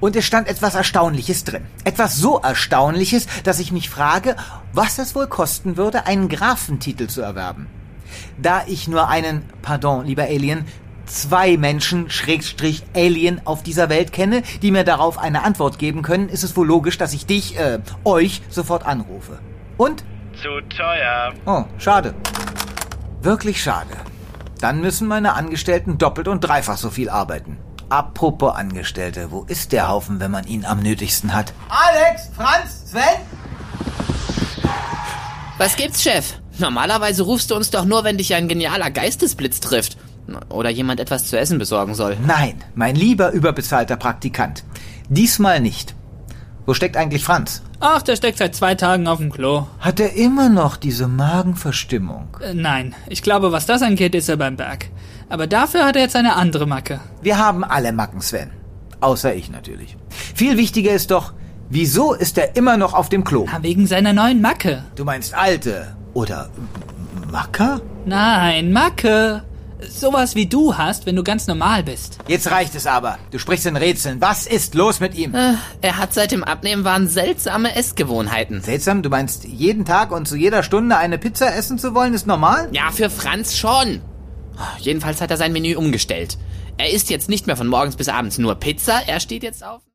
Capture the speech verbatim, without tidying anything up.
Und es stand etwas Erstaunliches drin. Etwas so Erstaunliches, dass ich mich frage, was es wohl kosten würde, einen Grafentitel zu erwerben. Da ich nur einen, pardon, lieber Alien, zwei Menschen, Schrägstrich Alien auf dieser Welt kenne, die mir darauf eine Antwort geben können, ist es wohl logisch, dass ich dich, äh, euch sofort anrufe. Und? Zu teuer. Oh, schade. Wirklich schade. Dann müssen meine Angestellten doppelt und dreifach so viel arbeiten. Apropos Angestellte, wo ist der Haufen, wenn man ihn am nötigsten hat? Alex, Franz, Sven? Was gibt's, Chef? Normalerweise rufst du uns doch nur, wenn dich ein genialer Geistesblitz trifft. Oder jemand etwas zu essen besorgen soll. Nein, mein lieber überbezahlter Praktikant. Diesmal nicht. Wo steckt eigentlich Franz? Ach, der steckt seit zwei Tagen auf dem Klo. Hat er immer noch diese Magenverstimmung? Äh, nein, ich glaube, was das angeht, ist er beim Berg. Aber dafür hat er jetzt eine andere Macke. Wir haben alle Macken, Sven. Außer ich natürlich. Viel wichtiger ist doch, wieso ist er immer noch auf dem Klo? Na, wegen seiner neuen Macke. Du meinst alte oder Macker? Nein, Macke. Sowas wie du hast, wenn du ganz normal bist. Jetzt reicht es aber. Du sprichst in Rätseln. Was ist los mit ihm? Äh, er hat seit dem Abnehmwahn seltsame Essgewohnheiten. Seltsam? Du meinst, jeden Tag und zu jeder Stunde eine Pizza essen zu wollen, ist normal? Ja, für Franz schon. Jedenfalls hat er sein Menü umgestellt. Er isst jetzt nicht mehr von morgens bis abends nur Pizza, er steht jetzt auf...